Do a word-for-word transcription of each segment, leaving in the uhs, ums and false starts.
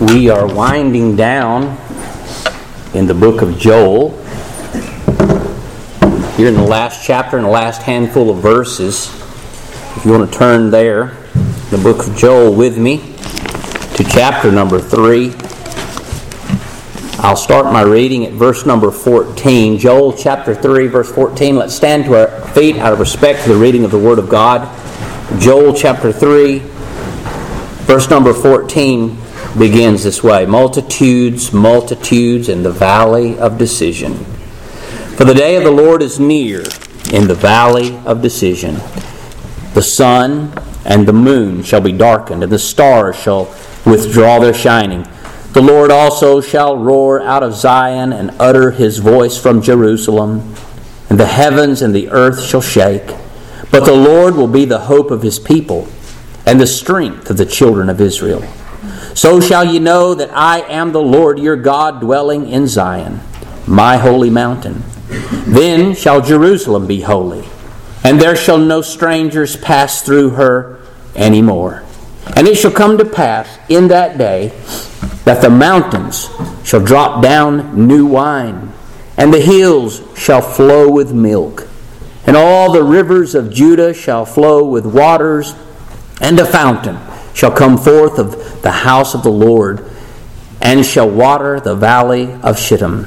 We are winding down in the book of Joel. Here in the last chapter and the last handful of verses. If you want to turn there, the book of Joel with me to chapter number three. I'll start my reading at verse number fourteen. Joel chapter three, verse fourteen. Let's stand to our feet out of respect for the reading of the Word of God. Joel chapter three, verse number fourteen begins this way. Multitudes, multitudes in the valley of decision. For the day of the Lord is near in the valley of decision. The sun and the moon shall be darkened, and the stars shall withdraw their shining. The Lord also shall roar out of Zion and utter His voice from Jerusalem, and the heavens and the earth shall shake. But the Lord will be the hope of His people, and the strength of the children of Israel. So shall ye know that I am the Lord your God, dwelling in Zion, my holy mountain. Then shall Jerusalem be holy, and there shall no strangers pass through her any more. And it shall come to pass in that day that the mountains shall drop down new wine, and the hills shall flow with milk, and all the rivers of Judah shall flow with waters, and a fountain shall come forth of the house of the Lord, and shall water the valley of Shittim.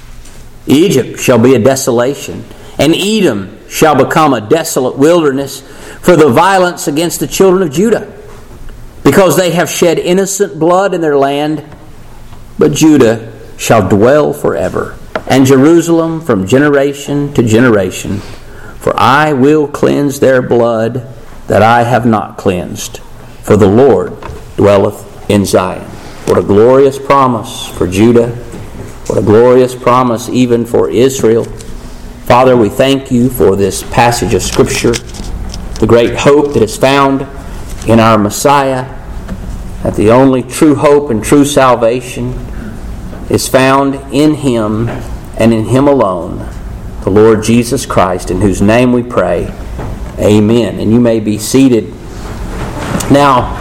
Egypt shall be a desolation, and Edom shall become a desolate wilderness for the violence against the children of Judah, because they have shed innocent blood in their land. But Judah shall dwell forever, and Jerusalem from generation to generation. For I will cleanse their blood that I have not cleansed, for the Lord dwelleth in Zion. What a glorious promise for Judah. What a glorious promise even for Israel. Father, we thank You for this passage of Scripture, the great hope that is found in our Messiah, that the only true hope and true salvation is found in Him and in Him alone, the Lord Jesus Christ, in whose name we pray. Amen. And you may be seated. Now,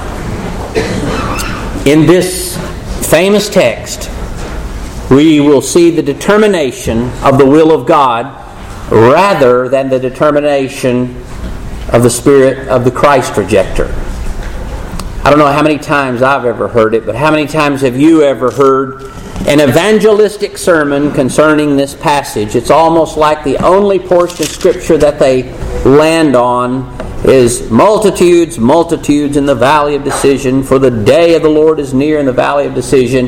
in this famous text, we will see the determination of the will of God rather than the determination of the spirit of the Christ rejecter. I don't know how many times I've ever heard it, but how many times have you ever heard an evangelistic sermon concerning this passage? It's almost like the only portion of Scripture that they land on is multitudes, multitudes in the valley of decision, for the day of the Lord is near in the valley of decision.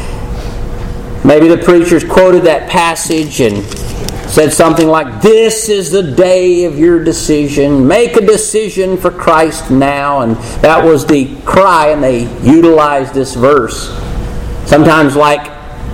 Maybe the preachers quoted that passage and said something like, this is the day of your decision. Make a decision for Christ now. And that was the cry, and they utilized this verse. Sometimes like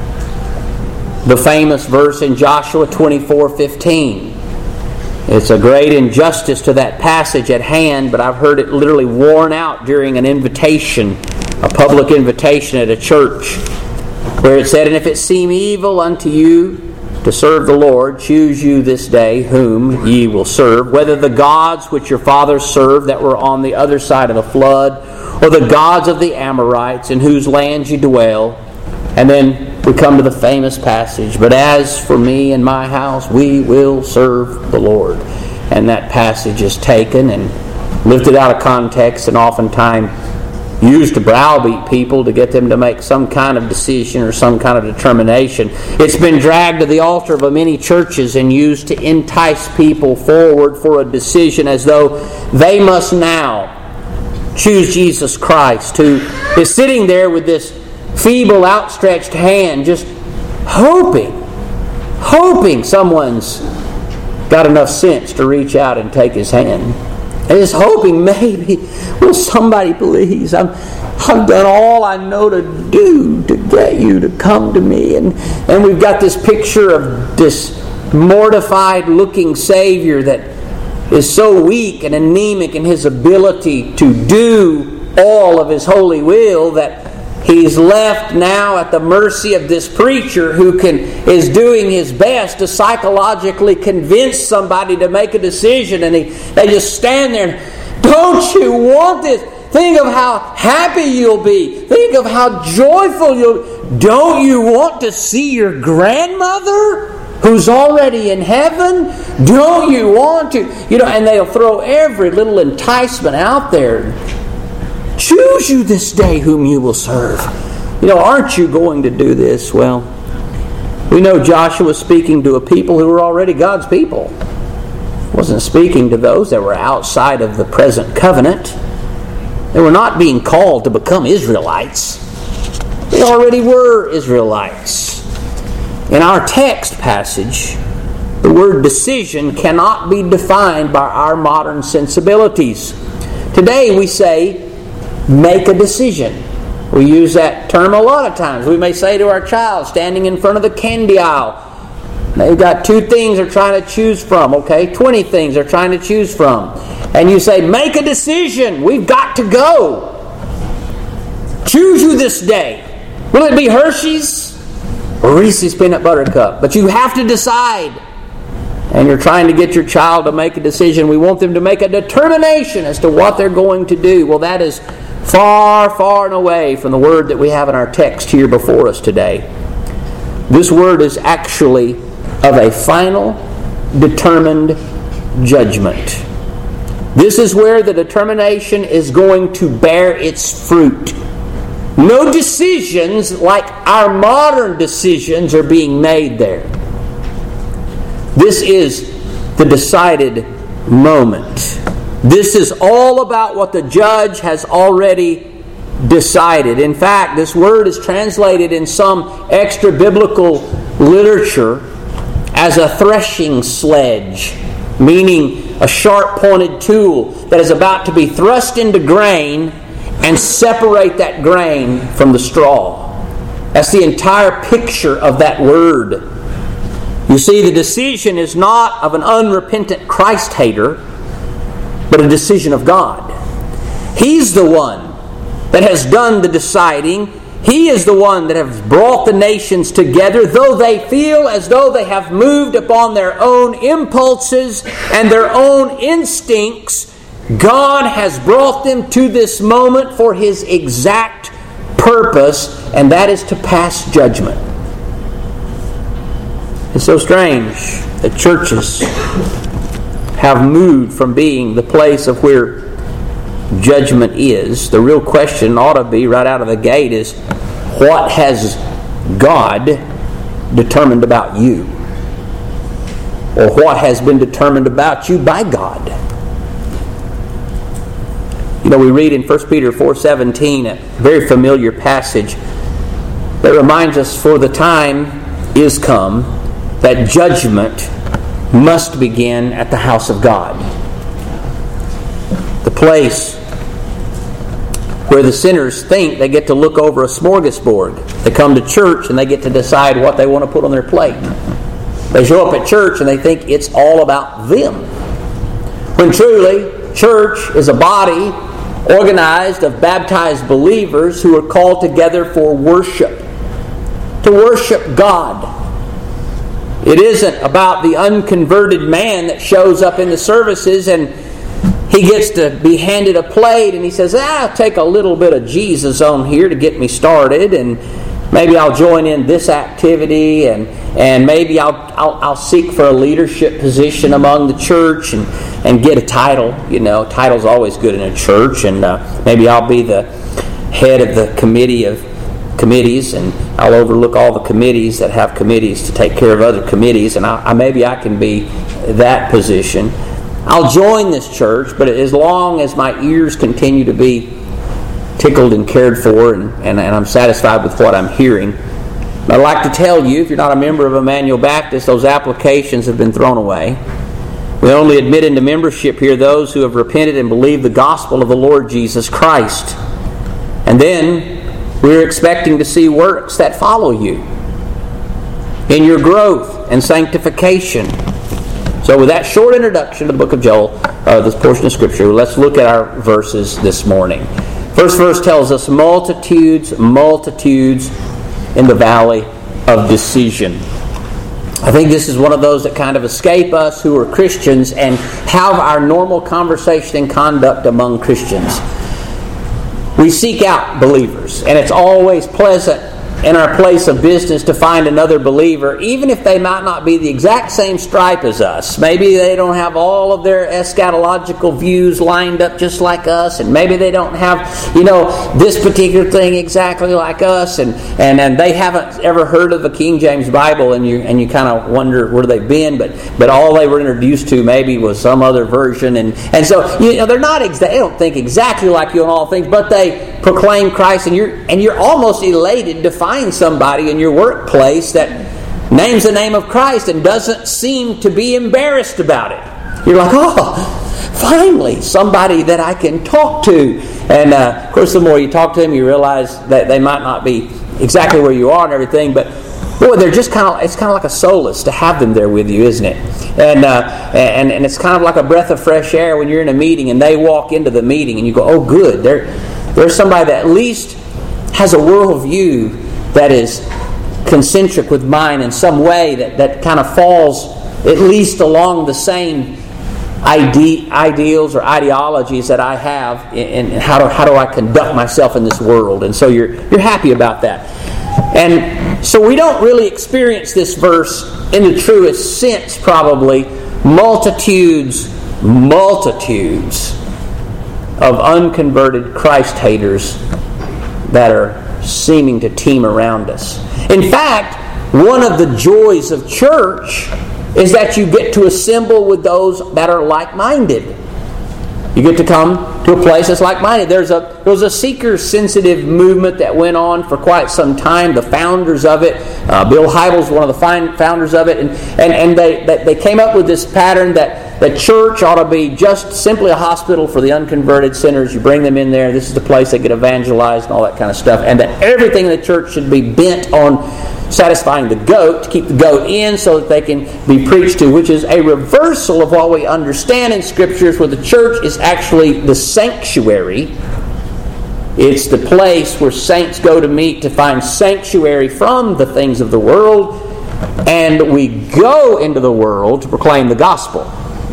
the famous verse in Joshua twenty-four fifteen. It's a great injustice to that passage at hand, but I've heard it literally worn out during an invitation, a public invitation at a church, where it said, and if it seem evil unto you to serve the Lord, choose you this day whom ye will serve, whether the gods which your fathers served that were on the other side of the flood, or the gods of the Amorites in whose lands you dwell. And then we come to the famous passage, but as for me and my house, we will serve the Lord. And that passage is taken and lifted out of context and oftentimes used to browbeat people to get them to make some kind of decision or some kind of determination. It's been dragged to the altar of many churches and used to entice people forward for a decision as though they must now choose Jesus Christ, who is sitting there with this feeble outstretched hand, just hoping, hoping someone's got enough sense to reach out and take his hand. And just hoping maybe, will somebody please, I'm, I've done all I know to do to get you to come to me. And, and we've got this picture of this mortified looking Savior that is so weak and anemic in His ability to do all of His holy will that He's left now at the mercy of this preacher who can is doing his best to psychologically convince somebody to make a decision, and he, they just stand there and, don't you want this? Think of how happy you'll be. Think of how joyful you'll be. Don't you want to see your grandmother who's already in heaven? Don't you want to? You know, and they'll throw every little enticement out there. Choose you this day whom you will serve. You know, aren't you going to do this? Well, we know Joshua was speaking to a people who were already God's people. He wasn't speaking to those that were outside of the present covenant. They were not being called to become Israelites. They already were Israelites. In our text passage, the word decision cannot be defined by our modern sensibilities. Today we say, make a decision. We use that term a lot of times. We may say to our child standing in front of the candy aisle, they've got two things they're trying to choose from, okay? twenty things they're trying to choose from. And you say, make a decision. We've got to go. Choose you this day. Will it be Hershey's or Reese's Peanut Butter Cup? But you have to decide. And you're trying to get your child to make a decision. We want them to make a determination as to what they're going to do. Well, that is far, far and away from the word that we have in our text here before us today. This word is actually of a final, determined judgment. This is where the determination is going to bear its fruit. No decisions like our modern decisions are being made there. This is the decided moment. This is all about what the judge has already decided. In fact, this word is translated in some extra-biblical literature as a threshing sledge, meaning a sharp-pointed tool that is about to be thrust into grain and separate that grain from the straw. That's the entire picture of that word. You see, the decision is not of an unrepentant Christ-hater, but a decision of God. He's the one that has done the deciding. He is the one that has brought the nations together, though they feel as though they have moved upon their own impulses and their own instincts. God has brought them to this moment for His exact purpose, and that is to pass judgment. It's so strange that churches have moved from being the place of where judgment is. The real question ought to be right out of the gate is, what has God determined about you? Or what has been determined about you by God? You know, we read in First Peter four seventeen, a very familiar passage that reminds us, for the time is come that judgment must begin at the house of God. The place where the sinners think they get to look over a smorgasbord. They come to church and they get to decide what they want to put on their plate. They show up at church and they think it's all about them. When truly, church is a body organized of baptized believers who are called together for worship. To worship God. It isn't about the unconverted man that shows up in the services and he gets to be handed a plate and he says, ah, I'll take a little bit of Jesus on here to get me started, and maybe I'll join in this activity, and and maybe I'll I'll, I'll seek for a leadership position among the church and, and get a title. You know, title's always good in a church, and uh, maybe I'll be the head of the committee of committees, and I'll overlook all the committees that have committees to take care of other committees, and I, I maybe I can be that position. I'll join this church, but as long as my ears continue to be tickled and cared for, and, and, and I'm satisfied with what I'm hearing. But I'd like to tell you, if you're not a member of Emmanuel Baptist, those applications have been thrown away. We only admit into membership here those who have repented and believed the gospel of the Lord Jesus Christ. And then we're expecting to see works that follow you in your growth and sanctification. So with that short introduction to the book of Joel, uh, this portion of Scripture, let's look at our verses this morning. First verse tells us multitudes, multitudes in the valley of decision. I think this is one of those that kind of escape us who are Christians and have our normal conversation and conduct among Christians. we seek out believers, and it's always pleasant in our place of business to find another believer, even if they might not be the exact same stripe as us. Maybe they don't have all of their eschatological views lined up just like us, and maybe they don't have, you know, this particular thing exactly like us, and, and, and they haven't ever heard of the King James Bible, and you and you kind of wonder where they've been, but but all they were introduced to maybe was some other version, and, and so you know they're not exa- they don't think exactly like you on all things, but they proclaim Christ, and you're and you're almost elated to find somebody in your workplace that names the name of Christ and doesn't seem to be embarrassed about it. You're like, oh, finally, somebody that I can talk to. And uh, of course, the more you talk to them, you realize that they might not be exactly where you are and everything, but boy, they're just kind of, it's kind of like a solace to have them there with you, isn't it? And, uh, and and it's kind of like a breath of fresh air when you're in a meeting and they walk into the meeting and you go, oh good, there, there's somebody that at least has a worldview that is concentric with mine in some way, that, that kind of falls at least along the same ide- ideals or ideologies that I have, and how do, how do I conduct myself in this world. And so you're you're happy about that. And so we don't really experience this verse in the truest sense, probably. Multitudes, multitudes of unconverted Christ haters that are seeming to team around us. In fact, one of the joys of church is that you get to assemble with those that are like-minded. You get to come to a place that's like-minded. There's a there was a seeker-sensitive movement that went on for quite some time. The founders of it, uh, Bill Hybels, one of the fine founders of it, and and, and they, they they came up with this pattern that the church ought to be just simply a hospital for the unconverted sinners. You bring them in there. This is the place they get evangelized and all that kind of stuff. And that everything in the church should be bent on satisfying the goat, to keep the goat in so that they can be preached to, which is a reversal of what we understand in Scriptures, where the church is actually the sanctuary. It's the place where saints go to meet to find sanctuary from the things of the world, and we go into the world to proclaim the gospel,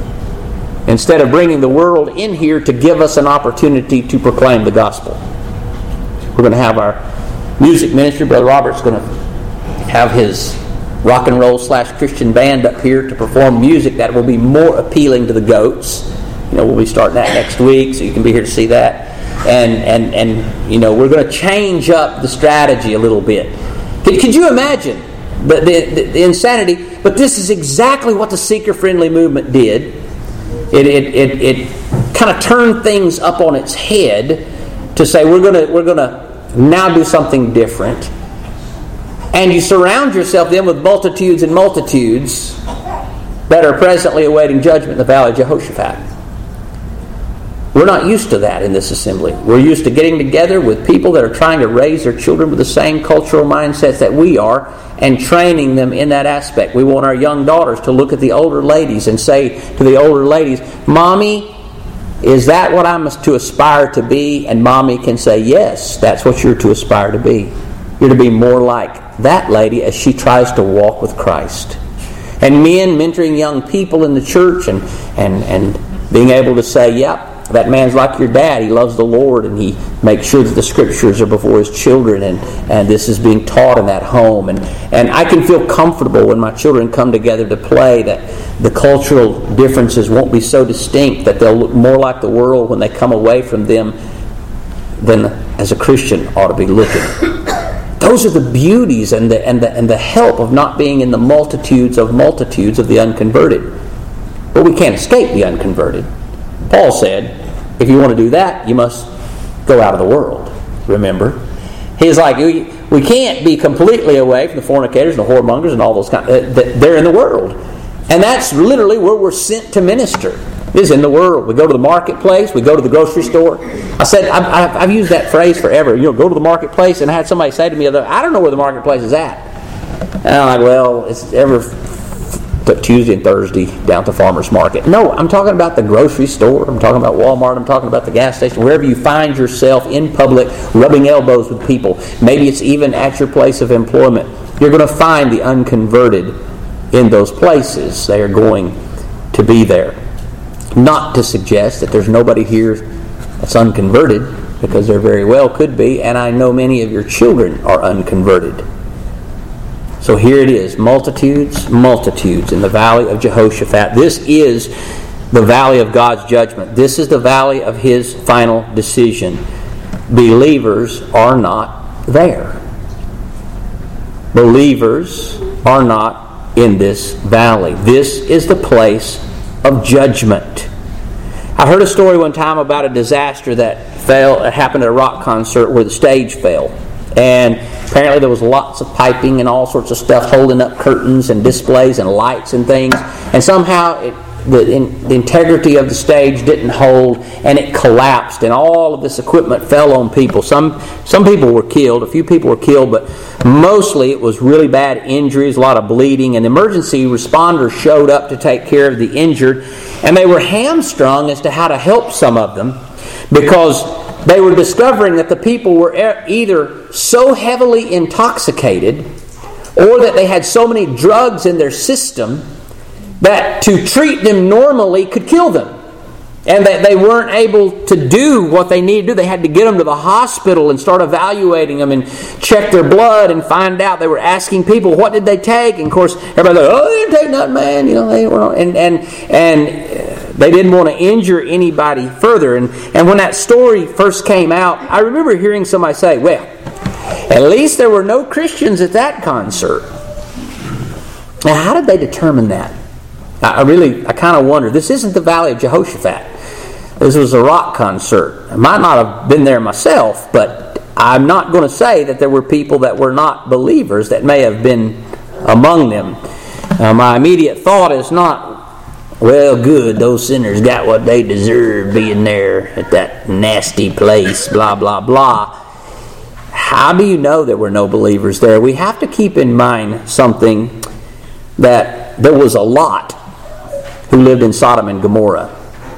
instead of bringing the world in here to give us an opportunity to proclaim the gospel. We're going to have our music ministry. Brother Robert's going to have his rock and roll slash Christian band up here to perform music that will be more appealing to the goats. You know, we'll be starting that next week, so you can be here to see that. And and and you know, we're going to change up the strategy a little bit. Could, could you imagine the, the, the insanity? But this is exactly what the seeker-friendly movement did. It it it, it kind of turned things up on its head to say we're going to we're going to now do something different. And you surround yourself then with multitudes and multitudes that are presently awaiting judgment in the valley of Jehoshaphat. We're not used to that in this assembly. We're used to getting together with people that are trying to raise their children with the same cultural mindsets that we are, and training them in that aspect. We want our young daughters to look at the older ladies and say to the older ladies, Mommy, is that what I'm to aspire to be? And Mommy can say, yes, that's what you're to aspire to be. You're to be more like that lady as she tries to walk with Christ. And men mentoring young people in the church and and, and being able to say, yep, that man's like your dad. He loves the Lord, and he makes sure that the Scriptures are before his children, and, and this is being taught in that home. And, and I can feel comfortable when my children come together to play that the cultural differences won't be so distinct that they'll look more like the world when they come away from them than as a Christian ought to be looking. Those are the beauties and the and the and the help of not being in the multitudes of multitudes of the unconverted. But we can't escape the unconverted. Paul said, if you want to do that, you must go out of the world. Remember? He's like, we, we can't be completely away from the fornicators and the whoremongers and all those kinds. They're in the world. And that's literally where we're sent to minister. Is in the world. We go to the marketplace. We go to the grocery store. I said, I've, I've, I've used that phrase forever. You know, go to the marketplace. And I had somebody say to me, I don't know where the marketplace is at. And I'm like, well, it's ever Tuesday and Thursday down to farmer's market. No, I'm talking about the grocery store. I'm talking about Walmart. I'm talking about the gas station. Wherever you find yourself in public, rubbing elbows with people. Maybe it's even at your place of employment. You're going to find the unconverted in those places. They are going to be there. Not to suggest that there's nobody here that's unconverted. because there very well could be, and I know many of your children are unconverted. So here it is, multitudes, multitudes in the valley of Jehoshaphat. This is the valley of God's judgment. This is the valley of His final decision. Believers are not there. Believers are not in this valley. This is the place of judgment. I heard a story one time about a disaster that fell, it happened at a rock concert where the stage fell. And apparently there was lots of piping and all sorts of stuff holding up curtains and displays and lights and things. And somehow it, the, in, the integrity of the stage didn't hold, and it collapsed, and all of this equipment fell on people. Some some people were killed, a few people were killed, but mostly it was really bad injuries, a lot of bleeding, and emergency responders showed up to take care of the injured, and they were hamstrung as to how to help some of them, because they were discovering that the people were either so heavily intoxicated or that they had so many drugs in their system that to treat them normally could kill them. And that they weren't able to do what they needed to do. They had to get them to the hospital and start evaluating them and check their blood and find out. They were asking people, what did they take? And of course, everybody was like, oh, they didn't take nothing, man. You know, they were, and and and they didn't want to injure anybody further. And, and when that story first came out, I remember hearing somebody say, well, at least there were no Christians at that concert. Now, how did they determine that? I really, I kind of wonder. This isn't the Valley of Jehoshaphat. This was a rock concert. I might not have been there myself, but I'm not going to say that there were people that were not believers that may have been among them. Uh, my immediate thought is not, well, good, those sinners got what they deserved being there at that nasty place, blah, blah, blah. How do you know there were no believers there? We have to keep in mind something, that there was a Lot who lived in Sodom and Gomorrah,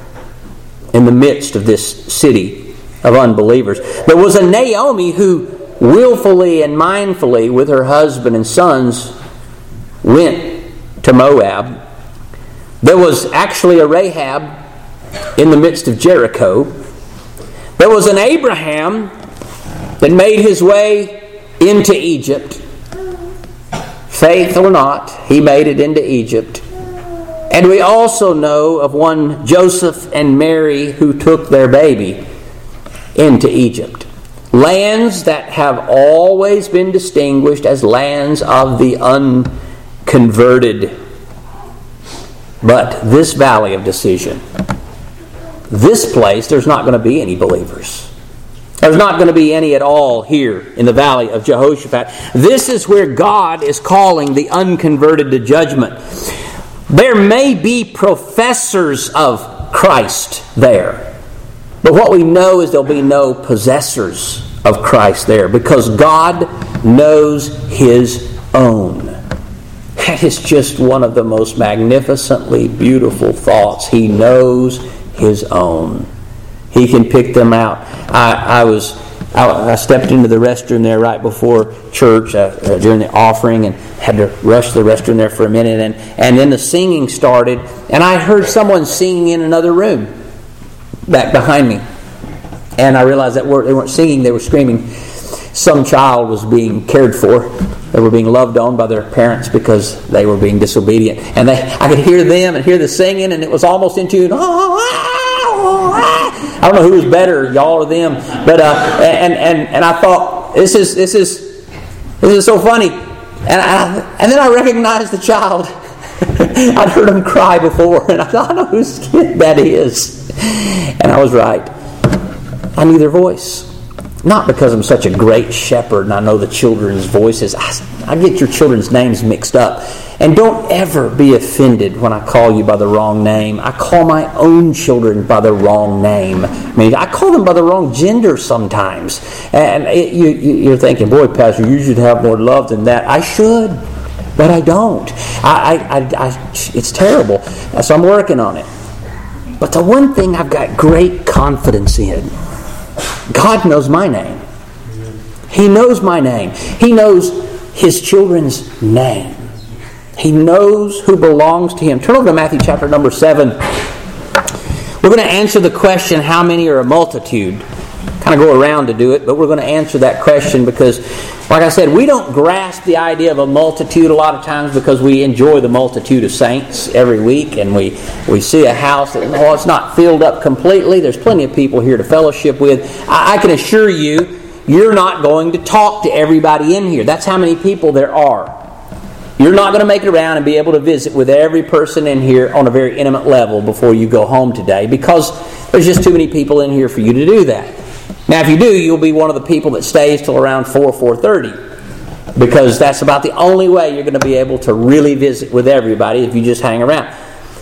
in the midst of this city of unbelievers. There was a Naomi who willfully and mindfully, with her husband and sons, went to Moab. There was actually a Rahab in the midst of Jericho. There was an Abraham that made his way into Egypt. Faith or not, he made it into Egypt. And we also know of one Joseph and Mary who took their baby into Egypt. Lands that have always been distinguished as lands of the unconverted. But this valley of decision, this place, there's not going to be any believers. There's not going to be any at all here in the valley of Jehoshaphat. This is where God is calling the unconverted to judgment. There may be professors of Christ there, but what we know is there'll be no possessors of Christ there, because God knows His own. That is just one of the most magnificently beautiful thoughts. He knows His own. He can pick them out. I, I was I, I stepped into the restroom there right before church uh, uh, during the offering, and had to rush to the restroom there for a minute, and, and then the singing started, and I heard someone singing in another room back behind me. And I realized that they weren't singing, they were screaming. Some child was being cared for. They were being loved on by their parents because they were being disobedient. And they, I could hear them and hear the singing, and it was almost in tune. I don't know who was better, y'all or them. But uh, and and and I thought, this is this is this is so funny. And I, and then I recognized the child. I'd heard him cry before, and I thought, I know whose kid that is. And I was right. I knew their voice. Not because I'm such a great shepherd and I know the children's voices. I, I get your children's names mixed up. And don't ever be offended when I call you by the wrong name. I call my own children by the wrong name. I mean, I call them by the wrong gender sometimes. And it, you, you're thinking, boy, Pastor, you should have more love than that. I should, but I don't. I, I, I, I, it's terrible. So I'm working on it. But the one thing I've got great confidence in, God knows my name. He knows my name. He knows His children's name. He knows who belongs to Him. Turn over to Matthew chapter number seven. We're going to answer the question, how many are a multitude? kind of go around to do it, but we're going to answer that question because, like I said, we don't grasp the idea of a multitude a lot of times because we enjoy the multitude of saints every week, and we, we see a house that, well, it's not filled up completely. There's plenty of people here to fellowship with. I, I can assure you, you're not going to talk to everybody in here. That's how many people there are. You're not going to make it around and be able to visit with every person in here on a very intimate level before you go home today because there's just too many people in here for you to do that. Now, if you do, you'll be one of the people that stays till around four, four thirty because that's about the only way you're going to be able to really visit with everybody if you just hang around.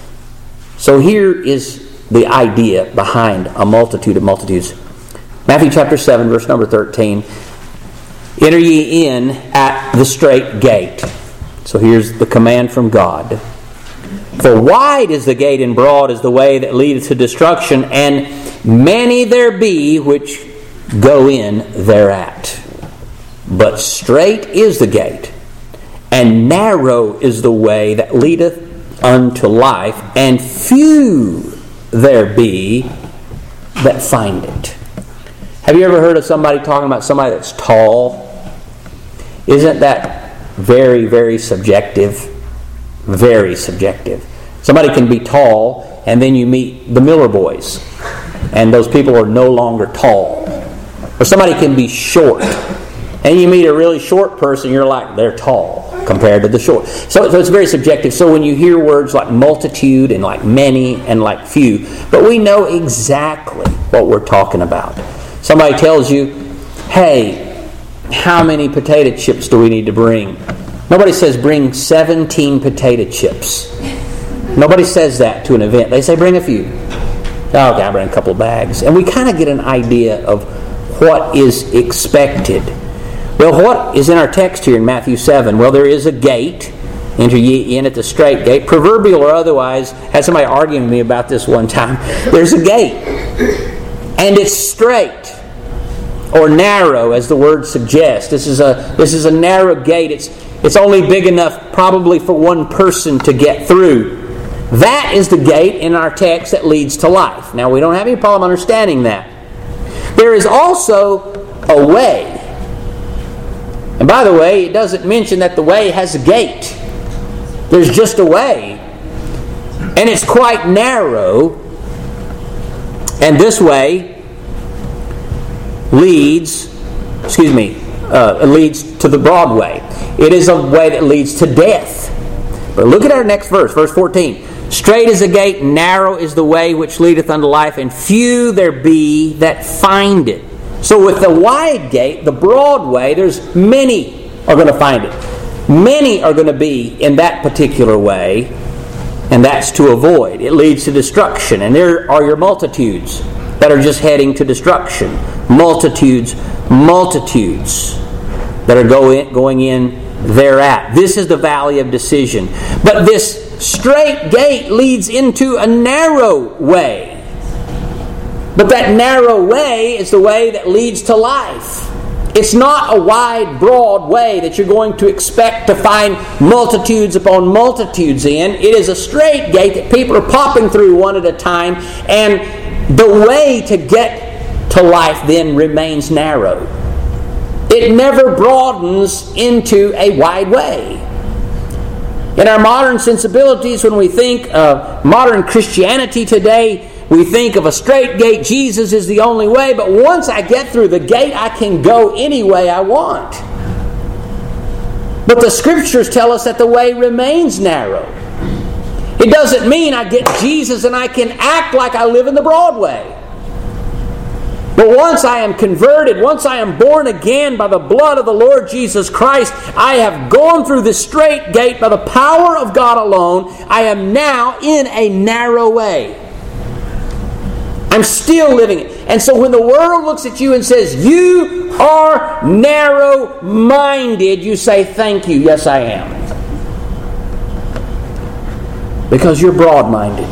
So here is the idea behind a multitude of multitudes. Matthew chapter seven, verse number thirteen. Enter ye in at the strait gate. So here's the command from God. For wide is the gate and broad is the way that leadeth to destruction, and many there be which go in thereat. But strait is the gate, and narrow is the way that leadeth unto life, and few there be that find it. Have you ever heard of somebody talking about somebody that's tall? Isn't that very, very subjective? Very subjective. Somebody can be tall, and then you meet the Miller boys, and those people are no longer tall. Or somebody can be short, and you meet a really short person, you're like, they're tall compared to the short. So, so it's very subjective. So when you hear words like multitude and like many and like few, but we know exactly what we're talking about. Somebody tells you, hey, how many potato chips do we need to bring? Nobody says bring seventeen potato chips. Nobody says that to an event. They say bring a few. Oh, okay, I bring a couple of bags. And we kind of get an idea of what is expected. Well, what is in our text here in Matthew seven? Well, there is a gate. Enter ye in at the strait gate. Proverbial or otherwise, I had somebody arguing with me about this one time. There's a gate. And it's straight. Or narrow, as the word suggests. This is a this is a narrow gate. It's it's only big enough probably for one person to get through. That is the gate in our text that leads to life. Now, we don't have any problem understanding that. There is also a way. And by the way, it doesn't mention that the way has a gate. There's just a way. And it's quite narrow. And this way leads, excuse me, uh, leads to the broad way. It is a way that leads to death. But look at our next verse, verse fourteen. Straight is the gate, narrow is the way which leadeth unto life, and few there be that find it. So with the wide gate, the broad way, there's many are going to find it. Many are going to be in that particular way, and that's to avoid. It leads to destruction, and there are your multitudes that are just heading to destruction. Multitudes, multitudes that are going going in thereat. This is the valley of decision. But this straight gate leads into a narrow way. But that narrow way is the way that leads to life. It's not a wide, broad way that you're going to expect to find multitudes upon multitudes in. It is a straight gate that people are popping through one at a time, and the way to get to life then remains narrow. It never broadens into a wide way. In our modern sensibilities, when we think of modern Christianity today, we think of a straight gate. Jesus is the only way, but once I get through the gate, I can go any way I want. But the Scriptures tell us that the way remains narrow. It doesn't mean I get Jesus and I can act like I live in the broad way. But once I am converted, once I am born again by the blood of the Lord Jesus Christ, I have gone through the straight gate by the power of God alone. I am now in a narrow way. I'm still living it. And so when the world looks at you and says, you are narrow-minded, you say, thank you, yes I am. Because you're broad-minded.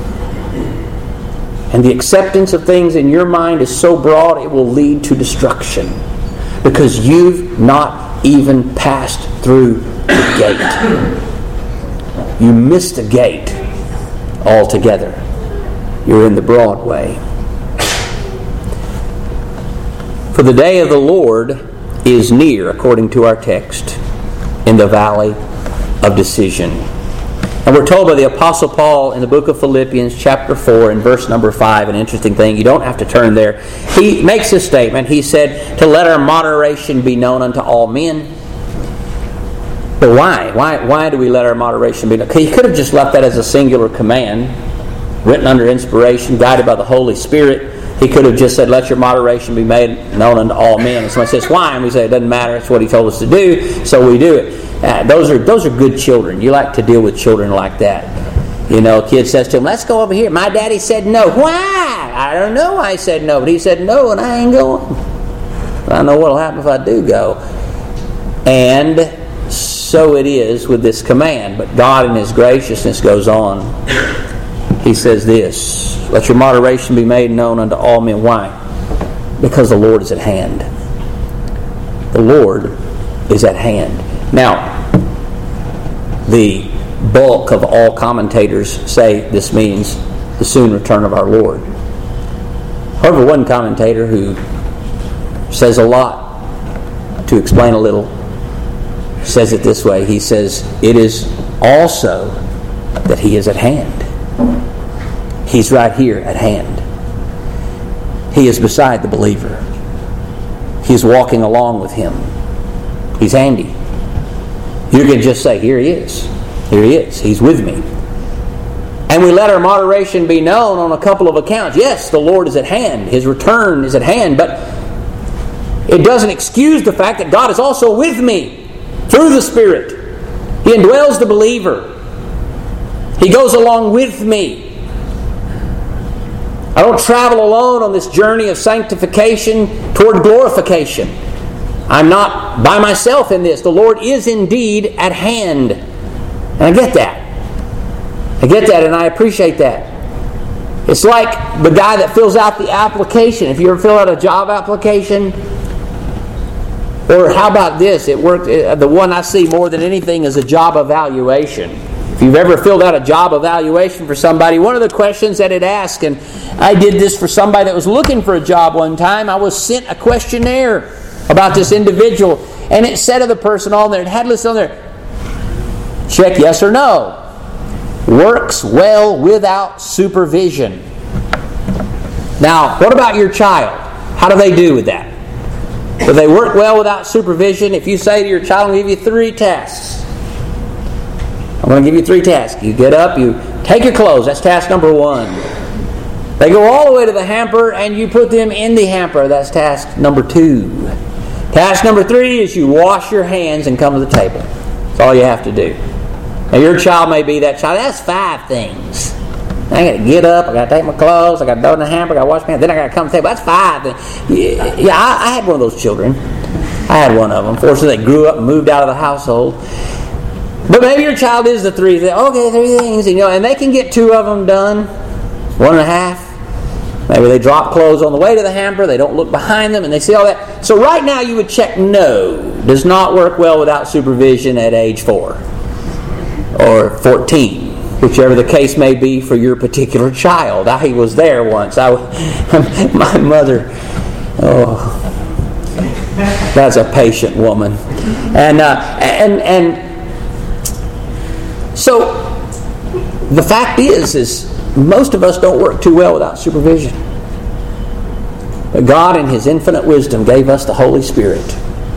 And the acceptance of things in your mind is so broad it will lead to destruction. Because you've not even passed through the gate. You missed the gate altogether. You're in the broad way. For the day of the Lord is near, according to our text, in the valley of decision. And we're told by the Apostle Paul in the book of Philippians chapter four and verse number five, an interesting thing, you don't have to turn there. He makes a statement. He said, to let our moderation be known unto all men. But why? Why Why do we let our moderation be known? He could have just left that as a singular command, written under inspiration, guided by the Holy Spirit. He could have just said, let your moderation be made known unto all men. And someone says, why? And we say, it doesn't matter. It's what he told us to do, so we do it. Uh, those are those are good children. You like to deal with children like that. You know, a kid says to him, let's go over here. My daddy said no. Why? I don't know why he said no, but he said no, and I ain't going. I know what will happen if I do go. And so it is with this command. But God in His graciousness goes on. He says this, let your moderation be made known unto all men. Why? Because the Lord is at hand. The Lord is at hand. Now, the bulk of all commentators say this means the soon return of our Lord. However, one commentator who says a lot to explain a little says it this way. He says, it is also that He is at hand. He's right here at hand. He is beside the believer. He is walking along with him. He's handy. You can just say, here He is. Here He is. He's with me. And we let our moderation be known on a couple of accounts. Yes, the Lord is at hand. His return is at hand. But it doesn't excuse the fact that God is also with me through the Spirit. He indwells the believer. He goes along with me. I don't travel alone on this journey of sanctification toward glorification. I'm not by myself in this. The Lord is indeed at hand. And I get that. I get that and I appreciate that. It's like the guy that fills out the application. If you ever fill out a job application, or how about this? It worked. The one I see more than anything is a job evaluation. If you've ever filled out a job evaluation for somebody, one of the questions that it asks, and I did this for somebody that was looking for a job one time, I was sent a questionnaire about this individual, and it said to the person on there, it had listed on there, check yes or no. Works well without supervision. Now, what about your child? How do they do with that? Do they work well without supervision? If you say to your child, I'm going to give you three tasks. I'm going to give you three tasks. You get up, you take your clothes. That's task number one. They go all the way to the hamper and you put them in the hamper. That's task number two. Task number three is you wash your hands and come to the table. That's all you have to do. Now your child may be that child. That's five things. I got to get up, I got to take my clothes, I got to throw in the hamper, I got to wash my hands, then I got to come to the table. That's five things. Yeah, yeah I, I had one of those children. I had one of them. Fortunately, they grew up and moved out of the household. But maybe your child is the three things. Okay, three things. You know, and they can get two of them done. One and a half. Maybe they drop clothes on the way to the hamper. They don't look behind them and they see all that. So right now you would check no. Does not work well without supervision at age four. Or fourteen. Whichever the case may be for your particular child. I was there once. I, my mother, oh, that's a patient woman. And uh, and and so the fact is, is most of us don't work too well without supervision. But God in His infinite wisdom gave us the Holy Spirit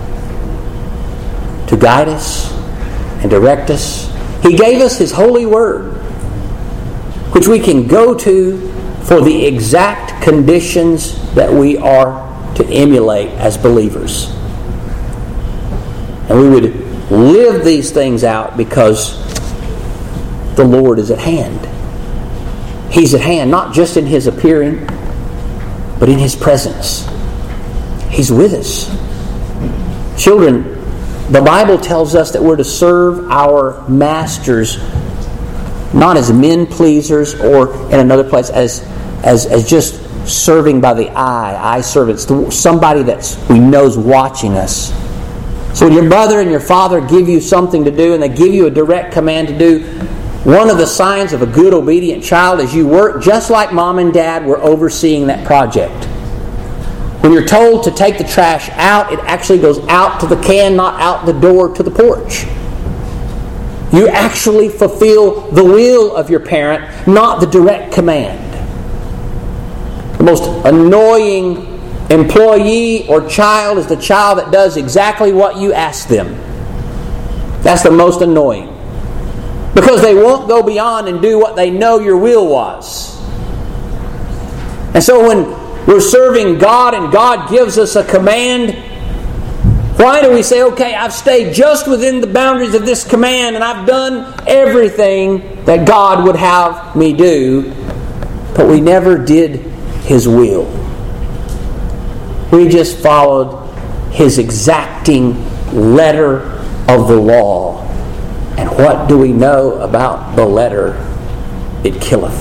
to guide us and direct us. He gave us His holy word, which we can go to for the exact conditions that we are to emulate as believers. And we would live these things out because the Lord is at hand. He's at hand, not just in His appearing, but in His presence. He's with us. Children, the Bible tells us that we're to serve our masters not as men pleasers or in another place as as as just serving by the eye, eye servants, somebody that's we know's watching us. So when your mother and your father give you something to do and they give you a direct command to do, one of the signs of a good obedient child is you work just like mom and dad were overseeing that project. When you're told to take the trash out, it actually goes out to the can, not out the door to the porch. You actually fulfill the will of your parent, not the direct command. The most annoying employee or child is the child that does exactly what you ask them. That's the most annoying. Because they won't go beyond and do what they know your will was. And so when we're serving God and God gives us a command, why do we say, okay, I've stayed just within the boundaries of this command and I've done everything that God would have me do, but we never did His will. We just followed His exacting letter of the law. And what do we know about the letter? It killeth.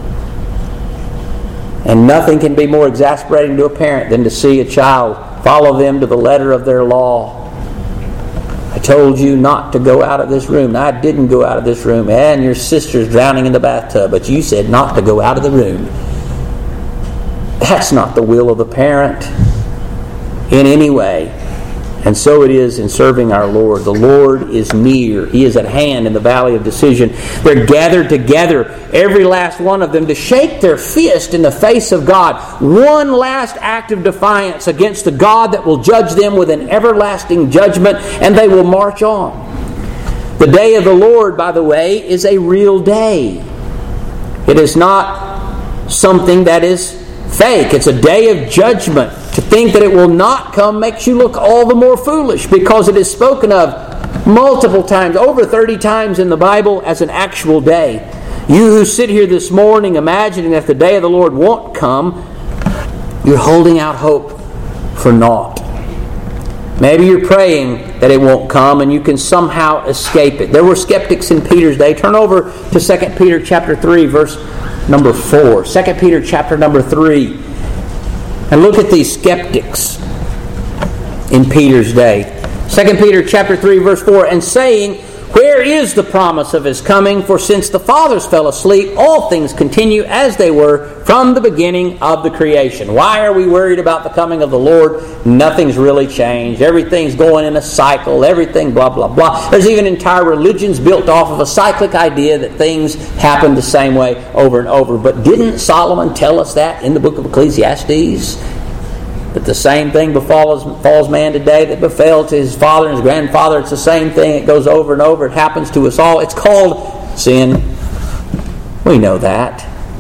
And nothing can be more exasperating to a parent than to see a child follow them to the letter of their law. I told you not to go out of this room. I didn't go out of this room. And your sister's drowning in the bathtub, but you said not to go out of the room. That's not the will of the parent in any way. And so it is in serving our Lord. The Lord is near. He is at hand in the valley of decision. They're gathered together, every last one of them, to shake their fist in the face of God. One last act of defiance against the God that will judge them with an everlasting judgment, and they will march on. The day of the Lord, by the way, is a real day. It is not something that is fake. It's a day of judgment. To think that it will not come makes you look all the more foolish, because it is spoken of multiple times, over thirty times in the Bible, as an actual day. You who sit here this morning imagining that the day of the Lord won't come, you're holding out hope for naught. Maybe you're praying that it won't come and you can somehow escape it. There were skeptics in Peter's day. Turn over to Second Peter chapter three, verse number four. Second Peter chapter number three. And look at these skeptics in Peter's day. Second Peter chapter three, verse four. And saying, where is the promise of His coming? For since the fathers fell asleep, all things continue as they were from the beginning of the creation. Why are we worried about the coming of the Lord? Nothing's really changed. Everything's going in a cycle. Everything blah, blah, blah. There's even entire religions built off of a cyclic idea that things happen the same way over and over. But didn't Solomon tell us that in the book of Ecclesiastes? That the same thing befalls, befalls man today that befell to his father and his grandfather. It's the same thing. It goes over and over. It happens to us all. It's called sin. We know that.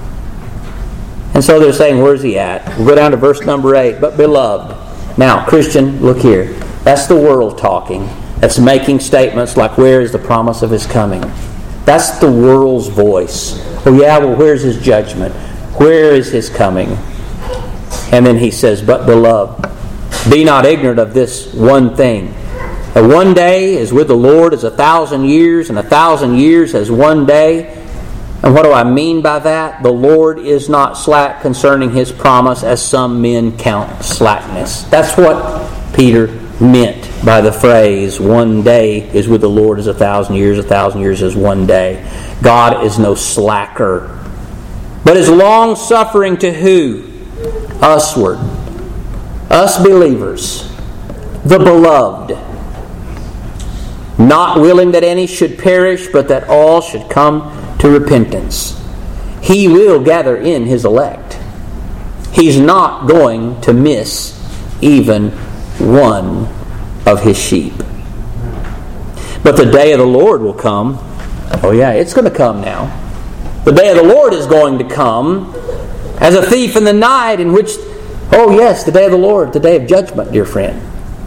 And so they're saying, where's He at? We'll go down to verse number eight. But beloved. Now, Christian, look here. That's the world talking. That's making statements like, where is the promise of His coming? That's the world's voice. Oh yeah, well, where's His judgment? Where is His coming? And then he says, but beloved, be not ignorant of this one thing. That one day is with the Lord as a thousand years, and a thousand years as one day. And what do I mean by that? The Lord is not slack concerning His promise, as some men count slackness. That's what Peter meant by the phrase, one day is with the Lord as a thousand years, a thousand years as one day. God is no slacker, but is long-suffering to who? Usward. Us believers. The beloved. Not willing that any should perish, but that all should come to repentance. He will gather in His elect. He's not going to miss even one of His sheep. But the day of the Lord will come. Oh yeah, it's going to come now. The day of the Lord is going to come as a thief in the night, in which, oh yes, the day of the Lord, the day of judgment, dear friend.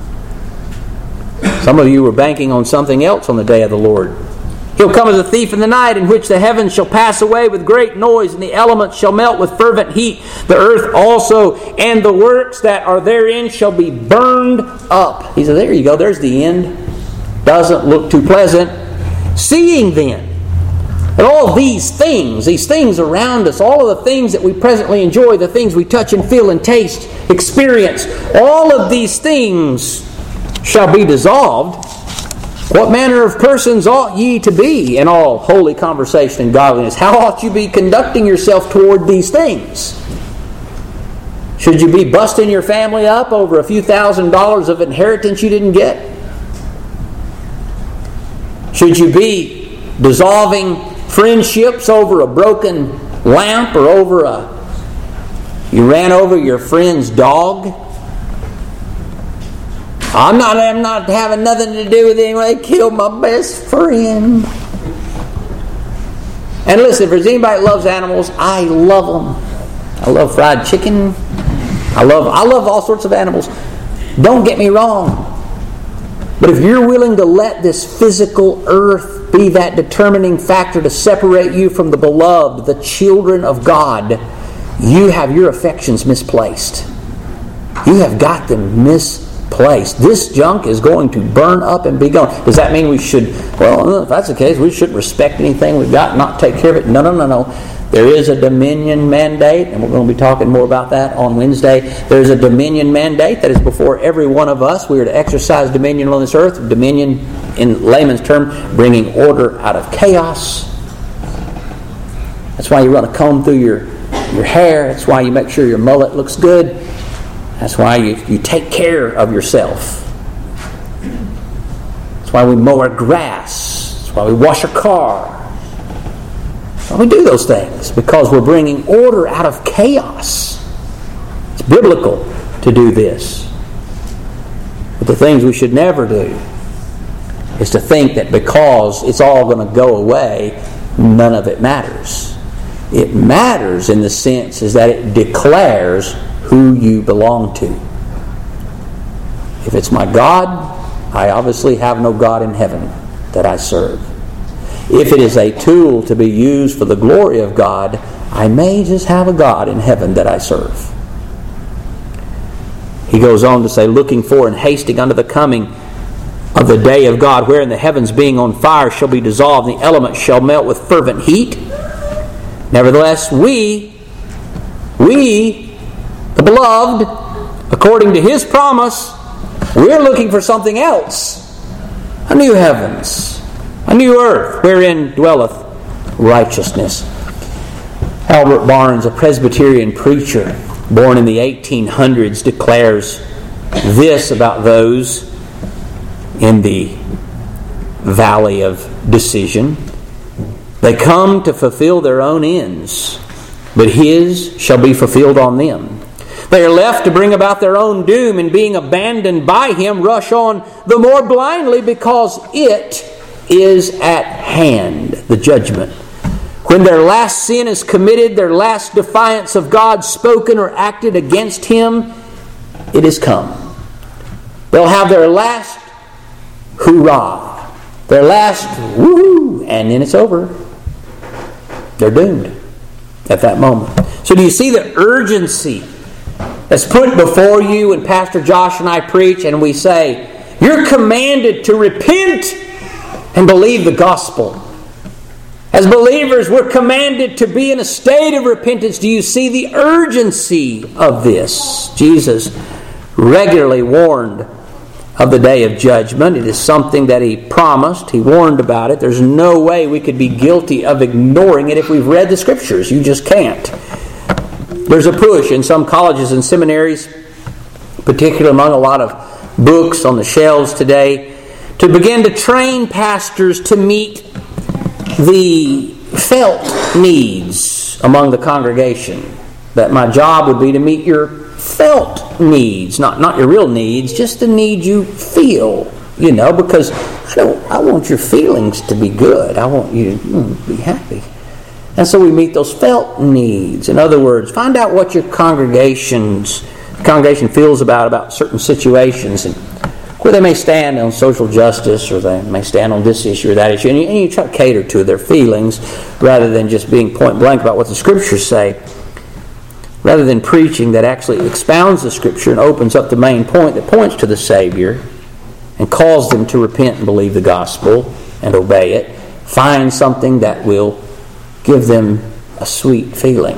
Some of you were banking on something else on the day of the Lord. He'll come as a thief in the night, in which the heavens shall pass away with great noise, and the elements shall melt with fervent heat. The earth also, and the works that are therein shall be burned up. He said, there you go, there's the end. Doesn't look too pleasant. Seeing then, and all these things, these things around us, all of the things that we presently enjoy, the things we touch and feel and taste, experience, all of these things shall be dissolved. What manner of persons ought ye to be in all holy conversation and godliness? How ought you be conducting yourself toward these things? Should you be busting your family up over a few thousand dollars of inheritance you didn't get? Should you be dissolving friendships over a broken lamp or over a... You ran over your friend's dog? I'm not, I'm not having nothing to do with him. They killed my best friend. And listen, if there's anybody that loves animals, I love them. I love fried chicken. I love I love all sorts of animals. Don't get me wrong. But if you're willing to let this physical earth be that determining factor to separate you from the beloved, the children of God, you have your affections misplaced. You have got them misplaced. This junk is going to burn up and be gone. Does that mean we should, well, if that's the case, we shouldn't respect anything we've got and not take care of it? No, no, no, no. There is a dominion mandate, and we're going to be talking more about that on Wednesday. There's a dominion mandate that is before every one of us. We are to exercise dominion on this earth. Dominion, in layman's term, bringing order out of chaos. That's why you run a comb through your, your hair. That's why you make sure your mullet looks good. That's why you, you take care of yourself. That's why we mow our grass. That's why we wash our car. We do those things because we're bringing order out of chaos. It's biblical to do this. But the things we should never do is to think that because it's all going to go away, none of it matters. It matters in the sense is that it declares who you belong to. If it's my God, I obviously have no God in heaven that I serve. If it is a tool to be used for the glory of God, I may just have a God in heaven that I serve. He goes on to say, looking for and hasting unto the coming of the day of God, wherein the heavens being on fire shall be dissolved, and the elements shall melt with fervent heat. Nevertheless, we, we, the beloved, according to His promise, we're looking for something else. A new heavens. A new earth wherein dwelleth righteousness. Albert Barnes, a Presbyterian preacher born in the eighteen hundreds, declares this about those in the valley of decision. They come to fulfill their own ends, but His shall be fulfilled on them. They are left to bring about their own doom, and being abandoned by Him, rush on the more blindly because it is at hand, the judgment. When their last sin is committed, their last defiance of God spoken or acted against Him, it is come. They'll have their last hoorah, their last woohoo, and then it's over. They're doomed at that moment. So do you see the urgency that's put before you when Pastor Josh and I preach and we say, you're commanded to repent and believe the gospel. As believers, we're commanded to be in a state of repentance. Do you see the urgency of this? Jesus regularly warned of the day of judgment. It is something that He promised. He warned about it. There's no way we could be guilty of ignoring it if we've read the Scriptures. You just can't. There's a push in some colleges and seminaries, particularly among a lot of books on the shelves today, to begin to train pastors to meet the felt needs among the congregation. That my job would be to meet your felt needs, not not your real needs, just the need you feel. You know, because I don't. I want your feelings to be good. I want you to be happy. And so we meet those felt needs. In other words, find out what your congregation's congregation feels about about certain situations and where they may stand on social justice, or they may stand on this issue or that issue, and you, and you try to cater to their feelings rather than just being point blank about what the Scriptures say, rather than preaching that actually expounds the Scripture and opens up the main point that points to the Savior and calls them to repent and believe the gospel and obey it. Find something that will give them a sweet feeling.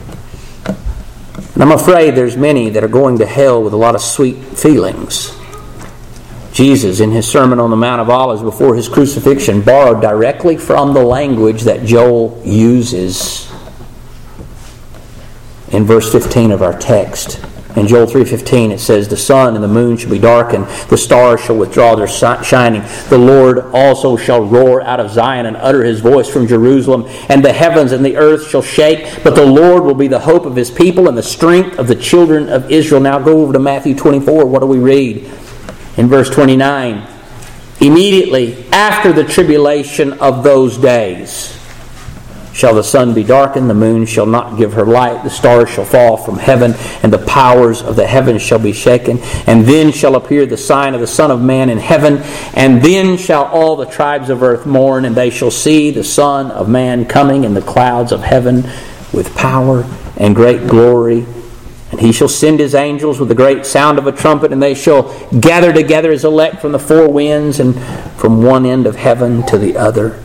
And I'm afraid there's many that are going to hell with a lot of sweet feelings. Jesus, in His Sermon on the Mount of Olives before His crucifixion, borrowed directly from the language that Joel uses. in verse fifteen of our text. In Joel three fifteen it says, "The sun and the moon shall be darkened, the stars shall withdraw their shining. The Lord also shall roar out of Zion and utter his voice from Jerusalem, and the heavens and the earth shall shake, but the Lord will be the hope of his people and the strength of the children of Israel." Now go over to Matthew twenty-four. What do we read? In verse twenty-nine, "Immediately after the tribulation of those days shall the sun be darkened, the moon shall not give her light, the stars shall fall from heaven, and the powers of the heavens shall be shaken. And then shall appear the sign of the Son of Man in heaven, and then shall all the tribes of earth mourn, and they shall see the Son of Man coming in the clouds of heaven with power and great glory. And he shall send his angels with the great sound of a trumpet, and they shall gather together his elect from the four winds and from one end of heaven to the other."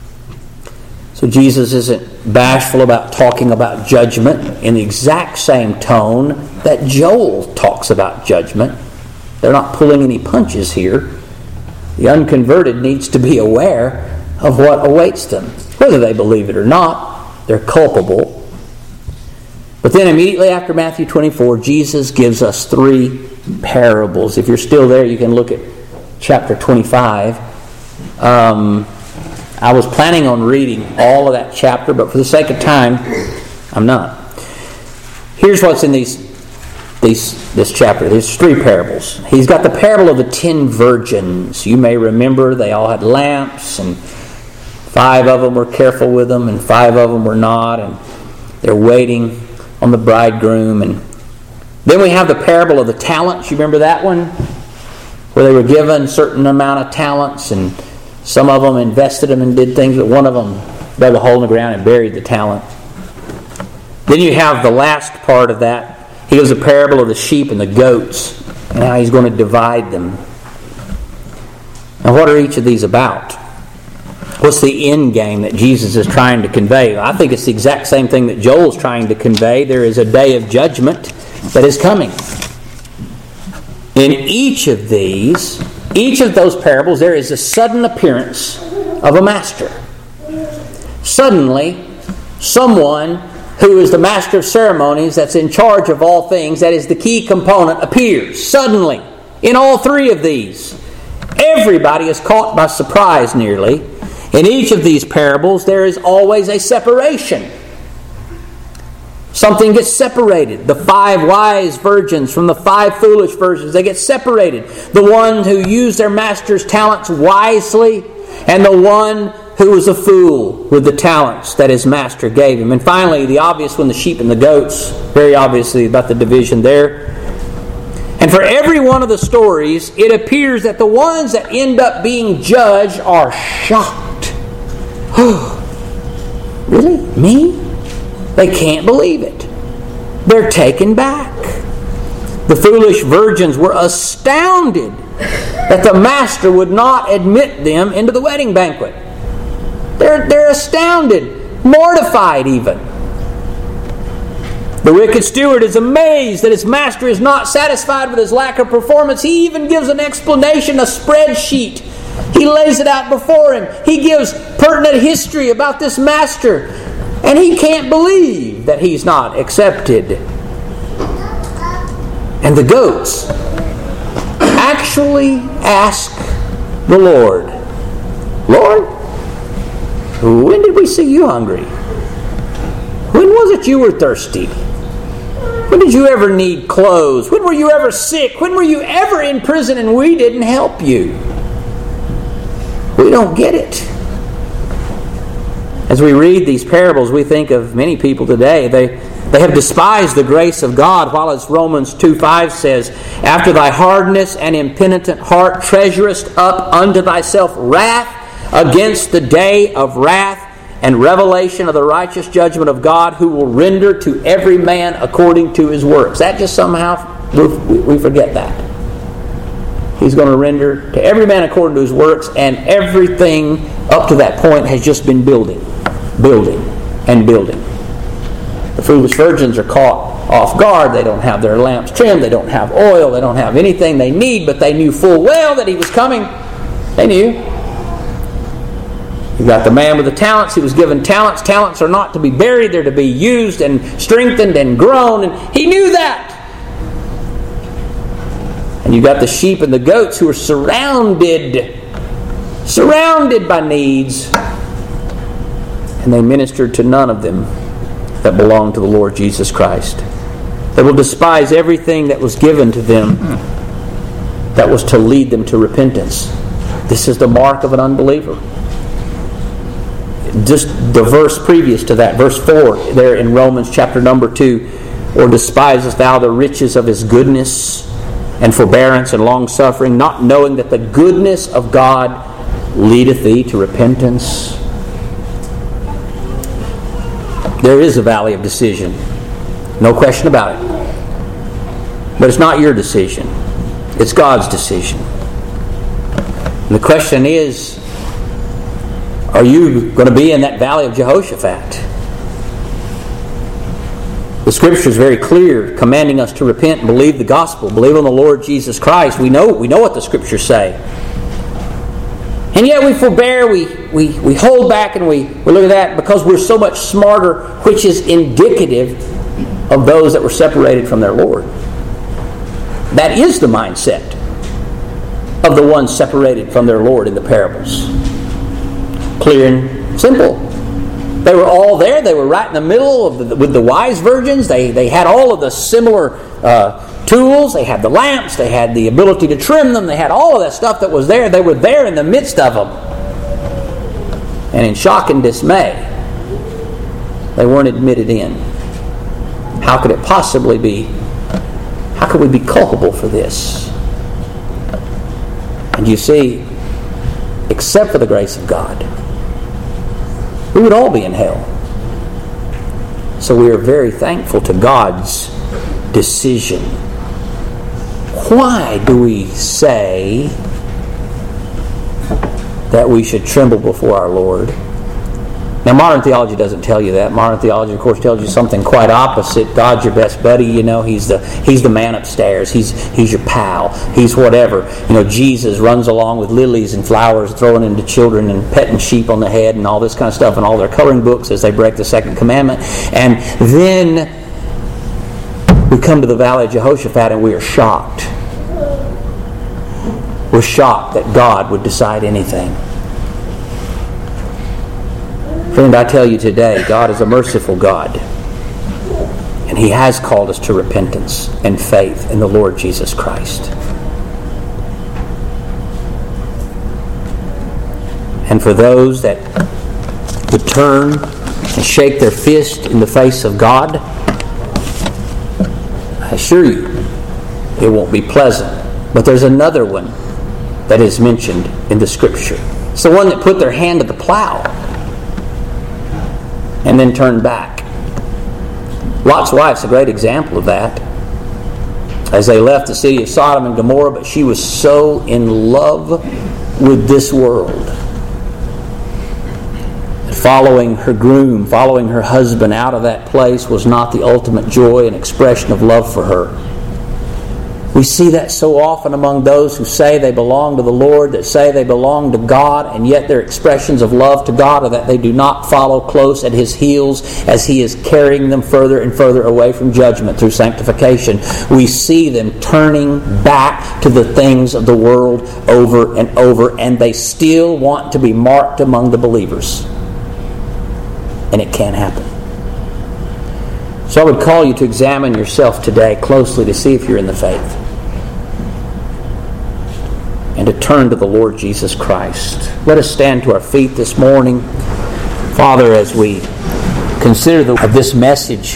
So Jesus isn't bashful about talking about judgment in the exact same tone that Joel talks about judgment. They're not pulling any punches here. The unconverted needs to be aware of what awaits them. Whether they believe it or not, they're culpable. But then immediately after Matthew twenty-four, Jesus gives us three parables. If you're still there, you can look at chapter twenty-five. Um... I was planning on reading all of that chapter, but for the sake of time, I'm not. Here's what's in these, these this chapter. There's three parables. He's got the parable of the ten virgins. You may remember they all had lamps, and five of them were careful with them, and five of them were not, and they're waiting on the bridegroom. And then we have the parable of the talents. You remember that one? Where they were given a certain amount of talents, and some of them invested them and did things, but one of them dug a hole in the ground and buried the talent. Then you have the last part of that. He gives a parable of the sheep and the goats and how he's going to divide them. Now, what are each of these about? What's the end game that Jesus is trying to convey? I think it's the exact same thing that Joel's trying to convey. There is a day of judgment that is coming. In each of these, each of those parables, there is a sudden appearance of a master. Suddenly, someone who is the master of ceremonies, that's in charge of all things, that is the key component, appears. Suddenly, in all three of these, everybody is caught by surprise nearly. In each of these parables, there is always a separation. Something gets separated. The five wise virgins from the five foolish virgins, they get separated. The one who used their master's talents wisely, and the one who was a fool with the talents that his master gave him. And finally, the obvious one, the sheep and the goats, very obviously about the division there. And for every one of the stories, it appears that the ones that end up being judged are shocked. Really? Me? They can't believe it. They're taken back. The foolish virgins were astounded that the master would not admit them into the wedding banquet. They're, they're astounded, mortified even. The wicked steward is amazed that his master is not satisfied with his lack of performance. He even gives an explanation, a spreadsheet. He lays it out before him. He gives pertinent history about this master. And he can't believe that he's not accepted. And the goats actually ask the Lord, "Lord, when did we see you hungry? When was it you were thirsty? When did you ever need clothes? When were you ever sick? When were you ever in prison and we didn't help you?" We don't get it. As we read these parables, we think of many people today. They, they have despised the grace of God, while as Romans two five says, "After thy hardness and impenitent heart treasurest up unto thyself wrath against the day of wrath and revelation of the righteous judgment of God, who will render to every man according to his works." That just somehow, we, we forget that. He's going to render to every man according to his works, and everything up to that point has just been building, building, and building. The foolish virgins are caught off guard. They don't have their lamps trimmed. They don't have oil. They don't have anything they need, but they knew full well that he was coming. They knew. You got the man with the talents. He was given talents. Talents are not to be buried. They're to be used and strengthened and grown. And he knew that. And you got the sheep and the goats who are surrounded, surrounded by needs. And they ministered to none of them that belonged to the Lord Jesus Christ. They will despise everything that was given to them that was to lead them to repentance. This is the mark of an unbeliever. Just the verse previous to that, verse four, there in Romans chapter number two, or despisest thou the riches of his goodness and forbearance and long-suffering, not knowing that the goodness of God leadeth thee to repentance? There is a valley of decision. No question about it. But it's not your decision. It's God's decision. And the question is, are you going to be in that valley of Jehoshaphat? The Scripture is very clear, commanding us to repent and believe the gospel, believe on the Lord Jesus Christ. We know we know what the Scriptures say. And yet we forbear, we, we, we hold back, and we, we look at that because we're so much smarter, which is indicative of those that were separated from their Lord. That is the mindset of the ones separated from their Lord in the parables. Clear and simple. They were all there. They were right in the middle of the, with the wise virgins. They they had all of the similar uh, tools. They had the lamps. They had the ability to trim them. They had all of that stuff that was there. They were there in the midst of them. And in shock and dismay, they weren't admitted in. How could it possibly be? How could we be culpable for this? And you see, except for the grace of God, we would all be in hell. So we are very thankful to God's decision. Why do we say that we should tremble before our Lord? Now, modern theology doesn't tell you that. Modern theology, of course, tells you something quite opposite. God's your best buddy. You know, he's the he's the man upstairs. He's he's your pal. He's whatever. You know, Jesus runs along with lilies and flowers, throwing into children and petting sheep on the head and all this kind of stuff, and all their coloring books as they break the second commandment. And then we come to the valley of Jehoshaphat, and we are shocked. We're shocked that God would decide anything. Friend, I tell you today, God is a merciful God. And He has called us to repentance and faith in the Lord Jesus Christ. And for those that would turn and shake their fist in the face of God, I assure you, it won't be pleasant. But there's another one that is mentioned in the Scripture. It's the one that put their hand to the plow and then turned back. Lot's wife's a great example of that. As they left the city of Sodom and Gomorrah, but she was so in love with this world that following her groom, following her husband out of that place was not the ultimate joy and expression of love for her. We see that so often among those who say they belong to the Lord, that say they belong to God, and yet their expressions of love to God are that they do not follow close at His heels as He is carrying them further and further away from judgment through sanctification. We see them turning back to the things of the world over and over, and they still want to be marked among the believers. And it can't happen. So I would call you to examine yourself today closely to see if you're in the faith. And to turn to the Lord Jesus Christ. Let us stand to our feet this morning. Father, as we consider the, this message